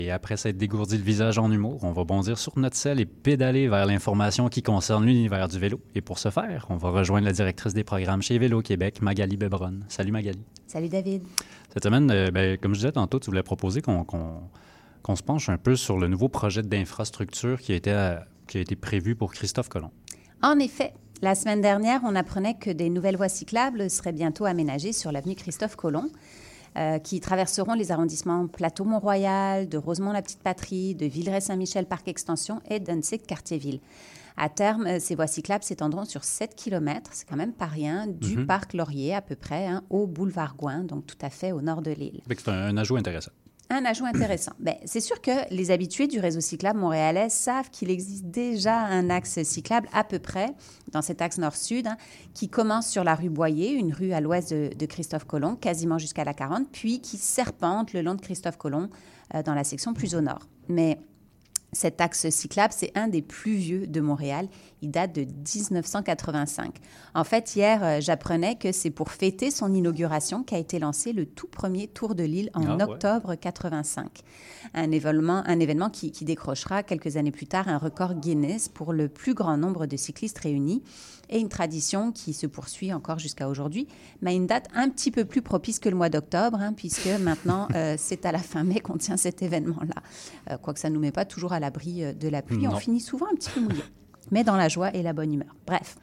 Et après s'être dégourdi le visage en humour, on va bondir sur notre selle et pédaler vers l'information qui concerne l'univers du vélo. Et pour ce faire, on va rejoindre la directrice des programmes chez Vélo Québec, Magali Bebronne. Salut Magali. Salut David. Cette semaine, comme je disais tantôt, tu voulais proposer qu'on se penche un peu sur le nouveau projet d'infrastructure qui a été prévu pour Christophe Colomb. En effet, la semaine dernière, on apprenait que des nouvelles voies cyclables seraient bientôt aménagées sur l'avenue Christophe Colomb, qui traverseront les arrondissements Plateau-Mont-Royal, de Rosemont-la-Petite-Patrie, de Villeray-Saint-Michel Parc Extension et d'Unsig-Cartierville. À terme, ces voies cyclables s'étendront sur 7 km, c'est quand même pas rien, du parc Laurier à peu près, au boulevard Gouin, donc tout à fait au nord de l'île. C'est un ajout intéressant. Un ajout intéressant. C'est sûr que les habitués du réseau cyclable montréalais savent qu'il existe déjà un axe cyclable à peu près dans cet axe nord-sud qui commence sur la rue Boyer, une rue à l'ouest de Christophe Colomb, quasiment jusqu'à la 40, puis qui serpente le long de Christophe Colomb dans la section plus au nord. Mais cet axe cyclable, c'est un des plus vieux de Montréal. Il date de 1985. En fait, hier, j'apprenais que c'est pour fêter son inauguration qu'a été lancé le tout premier Tour de l'île en octobre 85. Un événement qui décrochera quelques années plus tard un record Guinness pour le plus grand nombre de cyclistes réunis et une tradition qui se poursuit encore jusqu'à aujourd'hui, mais une date un petit peu plus propice que le mois d'octobre, puisque maintenant, c'est à la fin mai qu'on tient cet événement-là. Quoique ça ne nous met pas toujours à l'abri de la pluie, on finit souvent un petit peu mouillé, mais dans la joie et la bonne humeur. Bref.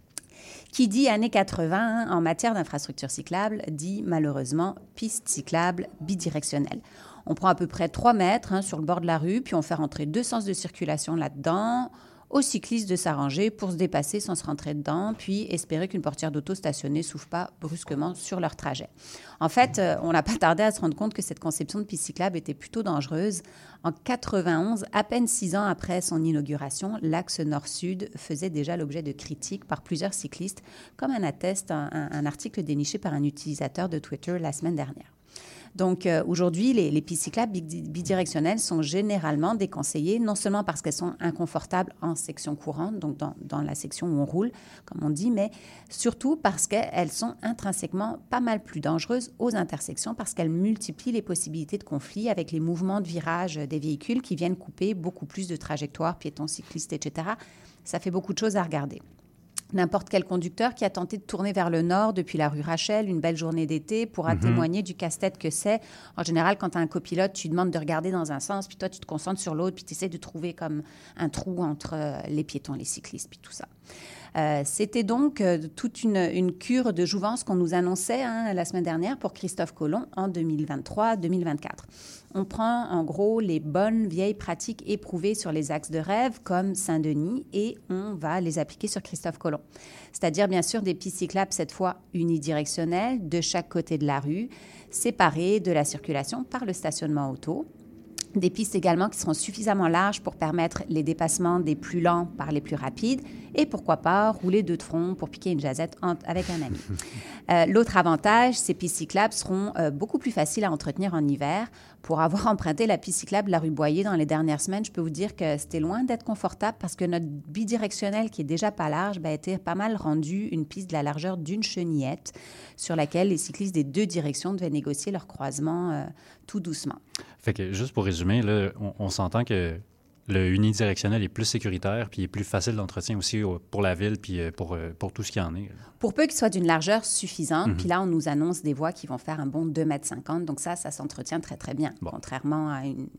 Qui dit années 80 en matière d'infrastructure cyclable dit malheureusement piste cyclable bidirectionnelle. On prend à peu près 3 mètres sur le bord de la rue, puis on fait rentrer 2 sens de circulation là-dedans, aux cyclistes de s'arranger pour se dépasser sans se rentrer dedans, puis espérer qu'une portière d'auto stationnée s'ouvre pas brusquement sur leur trajet. En fait, on n'a pas tardé à se rendre compte que cette conception de piste cyclable était plutôt dangereuse. En 91, à peine 6 ans après son inauguration, l'axe nord-sud faisait déjà l'objet de critiques par plusieurs cyclistes, comme en atteste un article déniché par un utilisateur de Twitter la semaine dernière. Donc, aujourd'hui, les pistes cyclables bidirectionnelles sont généralement déconseillées, non seulement parce qu'elles sont inconfortables en section courante, donc dans la section où on roule, comme on dit, mais surtout parce qu'elles sont intrinsèquement pas mal plus dangereuses aux intersections, parce qu'elles multiplient les possibilités de conflit avec les mouvements de virage des véhicules qui viennent couper beaucoup plus de trajectoires, piétons, cyclistes, etc. Ça fait beaucoup de choses à regarder. N'importe quel conducteur qui a tenté de tourner vers le nord depuis la rue Rachel, une belle journée d'été, pourra témoigner du casse-tête que c'est. En général, quand tu as un copilote, tu demandes de regarder dans un sens, puis toi, tu te concentres sur l'autre, puis tu essaies de trouver comme un trou entre les piétons, les cyclistes, puis tout ça. C'était donc toute une cure de jouvence qu'on nous annonçait la semaine dernière pour Christophe Colomb en 2023-2024. On prend en gros les bonnes vieilles pratiques éprouvées sur les axes de rêve comme Saint-Denis et on va les appliquer sur Christophe Colomb. C'est-à-dire bien sûr des pistes cyclables cette fois unidirectionnelles de chaque côté de la rue, séparées de la circulation par le stationnement auto. Des pistes également qui seront suffisamment larges pour permettre les dépassements des plus lents par les plus rapides et pourquoi pas rouler 2 de front pour piquer une jazette avec un ami. L'autre avantage, ces pistes cyclables seront beaucoup plus faciles à entretenir en hiver. Pour avoir emprunté la piste cyclable de la rue Boyer dans les dernières semaines, je peux vous dire que c'était loin d'être confortable parce que notre bidirectionnel, qui est déjà pas large, était pas mal rendu une piste de la largeur d'une chenillette sur laquelle les cyclistes des 2 directions devaient négocier leur croisement tout doucement. Fait que juste pour résumer, là, on s'entend que le unidirectionnel est plus sécuritaire puis est plus facile d'entretien aussi pour la ville puis pour tout ce qui en est. Pour peu qu'il soit d'une largeur suffisante, puis là, on nous annonce des voies qui vont faire un bon 2,50 m. Donc ça s'entretient très, très bien, contrairement à une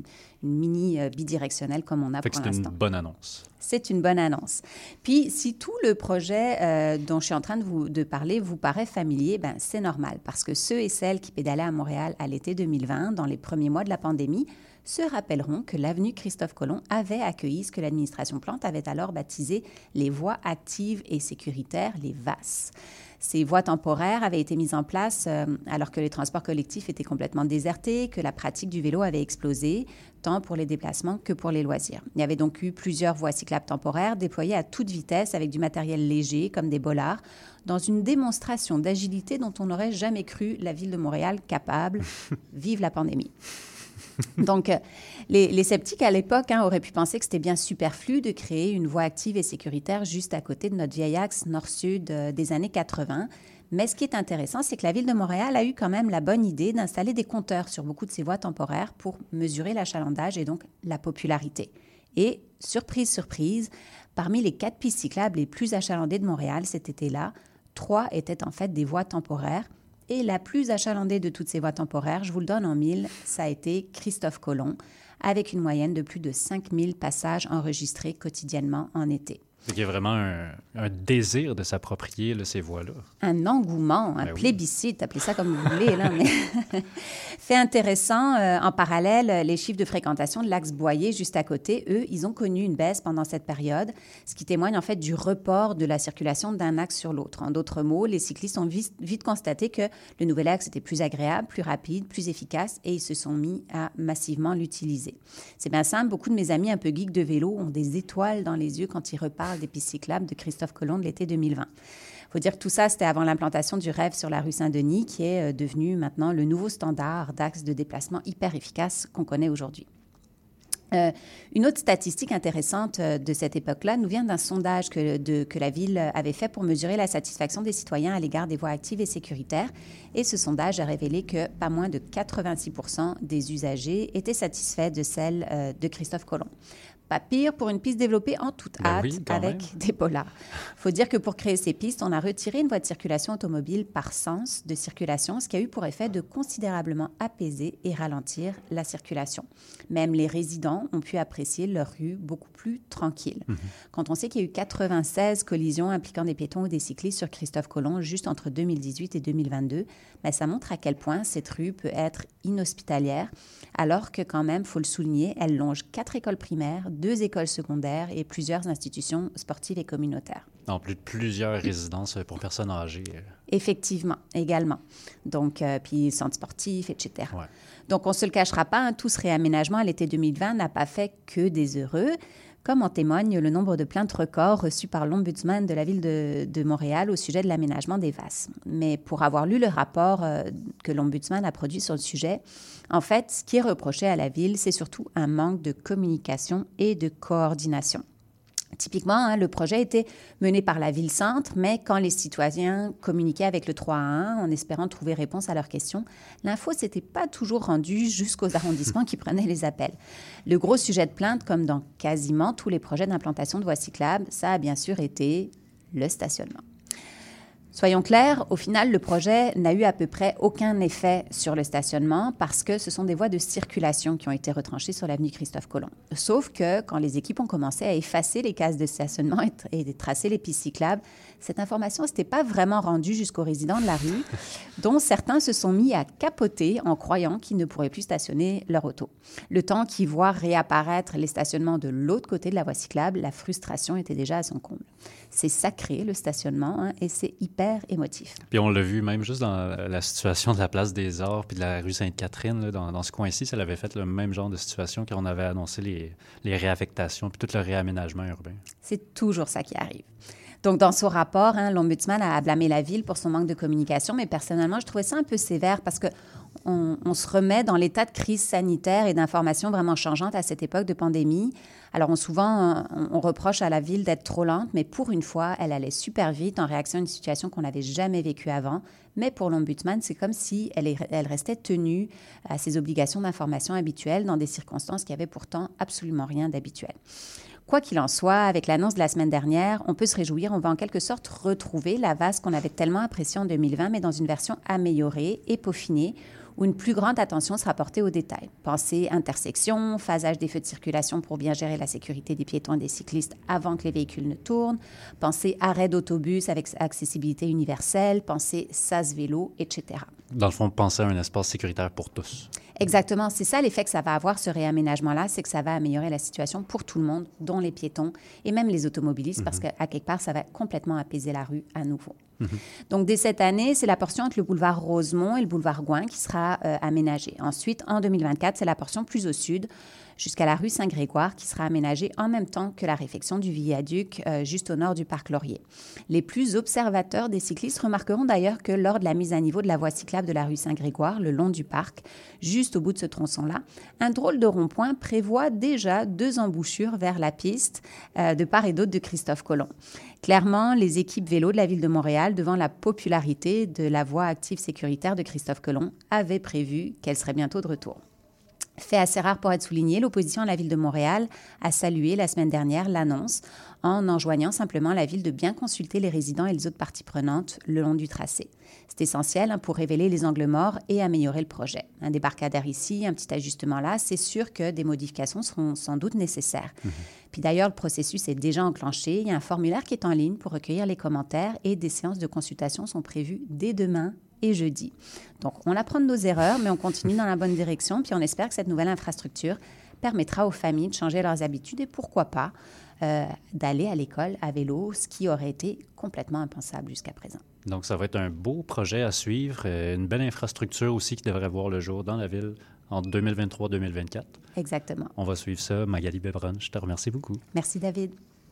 mini bidirectionnelle comme on a fait pour que l'instant. C'est une bonne annonce. C'est une bonne annonce. Puis, si tout le projet dont je suis en train de parler vous paraît familier, c'est normal parce que ceux et celles qui pédalaient à Montréal à l'été 2020, dans les premiers mois de la pandémie, se rappelleront que l'avenue Christophe Colomb avait accueilli ce que l'administration Plante avait alors baptisé les voies actives et sécuritaires, les VAS. Ces voies temporaires avaient été mises en place alors que les transports collectifs étaient complètement désertés, que la pratique du vélo avait explosé, tant pour les déplacements que pour les loisirs. Il y avait donc eu plusieurs voies cyclables temporaires déployées à toute vitesse avec du matériel léger, comme des bollards, dans une démonstration d'agilité dont on n'aurait jamais cru la ville de Montréal capable. Vive la pandémie! Donc, les sceptiques à l'époque auraient pu penser que c'était bien superflu de créer une voie active et sécuritaire juste à côté de notre vieil axe nord-sud des années 80. Mais ce qui est intéressant, c'est que la Ville de Montréal a eu quand même la bonne idée d'installer des compteurs sur beaucoup de ces voies temporaires pour mesurer l'achalandage et donc la popularité. Et, surprise, surprise, parmi les 4 pistes cyclables les plus achalandées de Montréal cet été-là, 3 étaient en fait des voies temporaires. Et la plus achalandée de toutes ces voies temporaires, je vous le donne en 1000, ça a été Christophe Colomb, avec une moyenne de plus de 5000 passages enregistrés quotidiennement en été. Il y a vraiment un désir de s'approprier là, ces voies-là. Un engouement, un plébiscite, appelez ça comme vous voulez. Là, mais fait intéressant, en parallèle, les chiffres de fréquentation de l'axe Boyer, juste à côté, eux, ils ont connu une baisse pendant cette période, ce qui témoigne en fait du report de la circulation d'un axe sur l'autre. En d'autres mots, les cyclistes ont vite constaté que le nouvel axe était plus agréable, plus rapide, plus efficace et ils se sont mis à massivement l'utiliser. C'est bien simple, beaucoup de mes amis un peu geeks de vélo ont des étoiles dans les yeux quand ils reparlent des pistes cyclables de Christophe Colomb de l'été 2020. Il faut dire que tout ça, c'était avant l'implantation du REV sur la rue Saint-Denis, qui est devenu maintenant le nouveau standard d'axe de déplacement hyper efficace qu'on connaît aujourd'hui. Une autre statistique intéressante de cette époque-là nous vient d'un sondage que la Ville avait fait pour mesurer la satisfaction des citoyens à l'égard des voies actives et sécuritaires. Et ce sondage a révélé que pas moins de 86% des usagers étaient satisfaits de celle de Christophe Colomb. Pas pire pour une piste développée en toute hâte avec des polars. Il faut dire que pour créer ces pistes, on a retiré une voie de circulation automobile par sens de circulation, ce qui a eu pour effet de considérablement apaiser et ralentir la circulation. Même les résidents ont pu apprécier leur rue beaucoup plus tranquille. Quand on sait qu'il y a eu 96 collisions impliquant des piétons ou des cyclistes sur Christophe Colomb juste entre 2018 et 2022, ben ça montre à quel point cette rue peut être inhospitalière, alors que quand même, il faut le souligner, elle longe 4 écoles primaires, 2 écoles secondaires et plusieurs institutions sportives et communautaires. En plus de plusieurs résidences pour personnes âgées. Effectivement, également. Donc, puis centres sportifs, etc. Ouais. Donc, on ne se le cachera pas, hein, tout ce réaménagement à l'été 2020 n'a pas fait que des heureux, comme en témoigne le nombre de plaintes records reçues par l'ombudsman de la Ville de Montréal au sujet de l'aménagement des VAS. Mais pour avoir lu le rapport que l'ombudsman a produit sur le sujet, en fait, ce qui est reproché à la Ville, c'est surtout un manque de communication et de coordination. Typiquement, hein, le projet était mené par la Ville-Centre, mais quand les citoyens communiquaient avec le 3 à 1 en espérant trouver réponse à leurs questions, l'info ne s'était pas toujours rendue jusqu'aux arrondissements qui prenaient les appels. Le gros sujet de plainte, comme dans quasiment tous les projets d'implantation de voies cyclables, ça a bien sûr été le stationnement. Soyons clairs, au final, le projet n'a eu à peu près aucun effet sur le stationnement parce que ce sont des voies de circulation qui ont été retranchées sur l'avenue Christophe Colomb. Sauf que quand les équipes ont commencé à effacer les cases de stationnement et tracer les pistes cyclables, cette information ne s'était pas vraiment rendue jusqu'aux résidents de la rue, dont certains se sont mis à capoter en croyant qu'ils ne pourraient plus stationner leur auto. Le temps qu'ils voient réapparaître les stationnements de l'autre côté de la voie cyclable, la frustration était déjà à son comble. C'est sacré, le stationnement, hein, et c'est hyper émotif. Puis on l'a vu même juste dans la situation de la place des Arts puis de la rue Sainte-Catherine, là, dans ce coin-ci, ça avait fait le même genre de situation quand on avait annoncé les réaffectations puis tout le réaménagement urbain. C'est toujours ça qui arrive. Donc, dans son rapport, hein, l'ombudsman a blâmé la Ville pour son manque de communication, mais personnellement, je trouvais ça un peu sévère parce qu'on se remet dans l'état de crise sanitaire et d'informations vraiment changeantes à cette époque de pandémie. Alors, on reproche à la Ville d'être trop lente, mais pour une fois, elle allait super vite en réaction à une situation qu'on n'avait jamais vécue avant. Mais pour l'ombudsman, c'est comme si elle restait tenue à ses obligations d'information habituelles dans des circonstances qui avaient pourtant absolument rien d'habituel. Quoi qu'il en soit, avec l'annonce de la semaine dernière, on peut se réjouir. On va en quelque sorte retrouver la VAS qu'on avait tellement appréciée en 2020, mais dans une version améliorée et peaufinée, où une plus grande attention sera portée aux détails. Pensez intersection, phasage des feux de circulation pour bien gérer la sécurité des piétons et des cyclistes avant que les véhicules ne tournent. Pensez arrêt d'autobus avec accessibilité universelle. Pensez sas vélo, etc. Dans le fond, pensez à un espace sécuritaire pour tous. Exactement. C'est ça l'effet que ça va avoir, ce réaménagement-là, c'est que ça va améliorer la situation pour tout le monde, dont les piétons et même les automobilistes, parce qu'à quelque part, ça va complètement apaiser la rue à nouveau. Donc, dès cette année, c'est la portion entre le boulevard Rosemont et le boulevard Gouin qui sera aménagée. Ensuite, en 2024, c'est la portion plus au sud, jusqu'à la rue Saint-Grégoire qui sera aménagée en même temps que la réfection du viaduc juste au nord du parc Laurier. Les plus observateurs des cyclistes remarqueront d'ailleurs que lors de la mise à niveau de la voie cyclable de la rue Saint-Grégoire, le long du parc, juste au bout de ce tronçon-là, un drôle de rond-point prévoit déjà 2 embouchures vers la piste de part et d'autre de Christophe Colomb. Clairement, les équipes vélo de la Ville de Montréal, devant la popularité de la voie active sécuritaire de Christophe Colomb, avaient prévu qu'elle serait bientôt de retour. Fait assez rare pour être souligné, l'opposition à la Ville de Montréal a salué la semaine dernière l'annonce en enjoignant simplement la Ville de bien consulter les résidents et les autres parties prenantes le long du tracé. C'est essentiel pour révéler les angles morts et améliorer le projet. Un débarcadère ici, un petit ajustement là, c'est sûr que des modifications seront sans doute nécessaires. Puis d'ailleurs, le processus est déjà enclenché. Il y a un formulaire qui est en ligne pour recueillir les commentaires et des séances de consultation sont prévues dès demain et jeudi. Donc, on apprend de nos erreurs, mais on continue dans la bonne direction. Puis on espère que cette nouvelle infrastructure permettra aux familles de changer leurs habitudes et pourquoi pas d'aller à l'école à vélo, ce qui aurait été complètement impensable jusqu'à présent. Donc, ça va être un beau projet à suivre, une belle infrastructure aussi qui devrait voir le jour dans la ville en 2023-2024. Exactement. On va suivre ça. Magali Bebron, je te remercie beaucoup. Merci, David.